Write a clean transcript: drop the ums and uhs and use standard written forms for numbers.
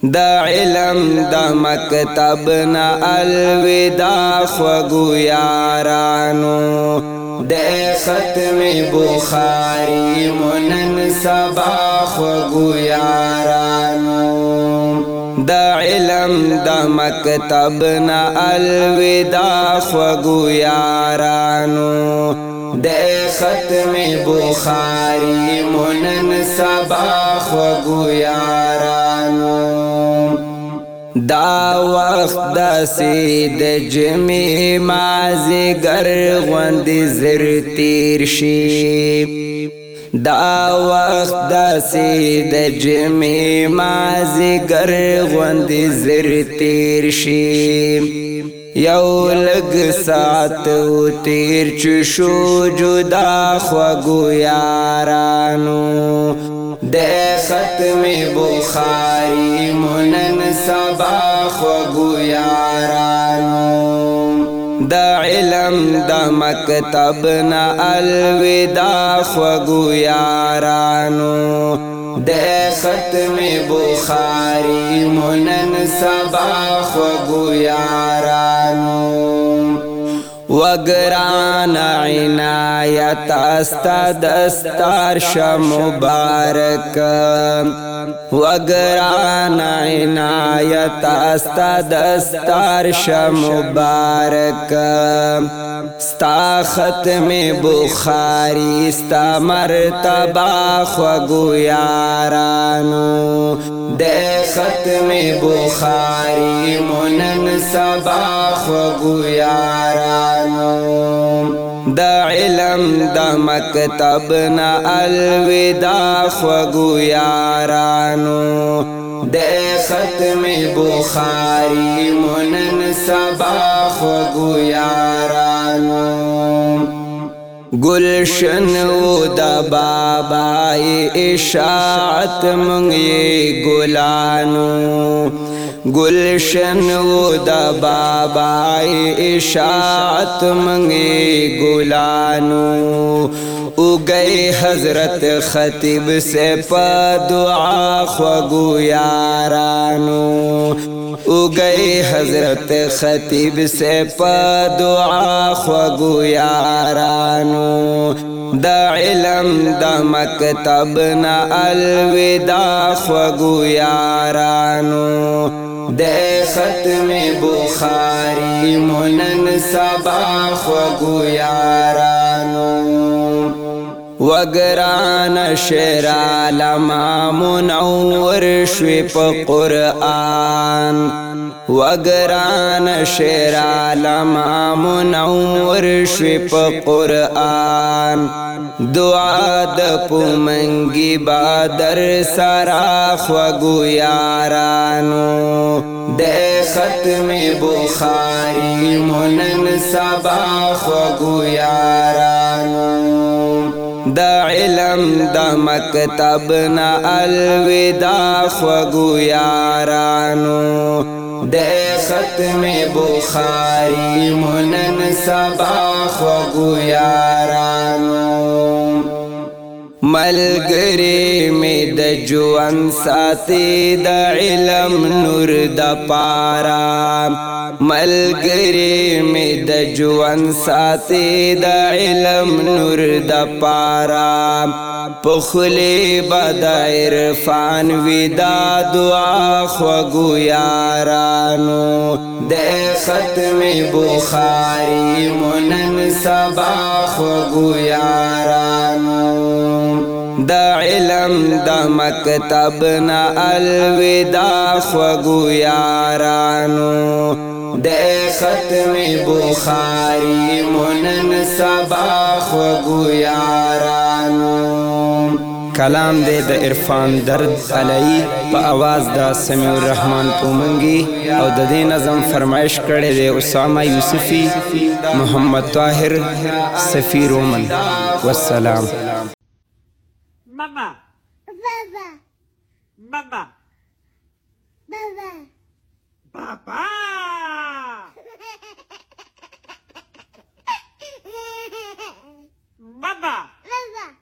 دا علم دا مکتب نا الوداع خوگو یارانو دے ختم بخاری منن سبا خوگو یارانو دا علم دا مکتب نا الوداع خوگو یارانو دے ختم بخاری منن سبا خوگو یارانو دا وقت دا سید جمعی مازگر غوند زر تیر شی دا وقت دا سید جمعی مازگر غوند زر تیر شی یو لگ ساعت و تیر چشو جدا خوگو یارانو دے ختم بخاری منن سبا خوگو یارانو دا علم دا مکتب نا الوداع خوگو یارانو دے ختم بخاری منن سبا خوگو یارانو وگران عنایت استا دستار ش مبارک وگران عنایت استا دستار ش مبارک ستا ختم بخاری ستا مرتبہ خوگو یارانو دے ختم بخاری منن سبا خوگو یارانو دا علم دا مکتب نا الوداع خوگو یارانو دے ختم بخاری منن سبا خوگو یارانو گلشن و دا بابای اشاعت منگی گلانو گلشن و دا بابای اشاعت منگی گلانو اگئی حضرت خطیب سے پا دعا خوگو یارانو اگئی حضرت خطیب سے پا دعا خوگو یارانو دا علم دا مکتب نا الوداع خوگو یارانو دے ختم بخاری منن سبا خوگو یارانو وگران شعر علما منور شوی پا قرآن وگران شعر علما منور شوی پا قرآن دعا دا پومنگی بادر سرا خوگو یارانو دے ختم بخاری منن سبا خوگو یارانو دا علم دا مکتب نا الوداع خوگو یارانو دے ختم بخاری منن سبا خوگو یارانو ملگری می دا جوان ساتی دا علم نور دا پارا ملگری می دا جوان ساتی دا علم نور دا پارا پخلی بدا عرفان ویدا دعا خوگو یارانو دے ختم بخاری منن سبا خوگو یارانو دا علم دا مکتب نا الوداع خوگو یارانو دے ختم بخاری منن سبا خوگو یارانو کلام دے دا عرفان درد علی پا آواز دا سمیع الرحمن پومنگی او دا دے نظم فرمائش کرے دے اسامہ یوسفی محمد طاہر سفیر رومن والسلام Mama. Baba. Mama. Baba. Baba. Mama.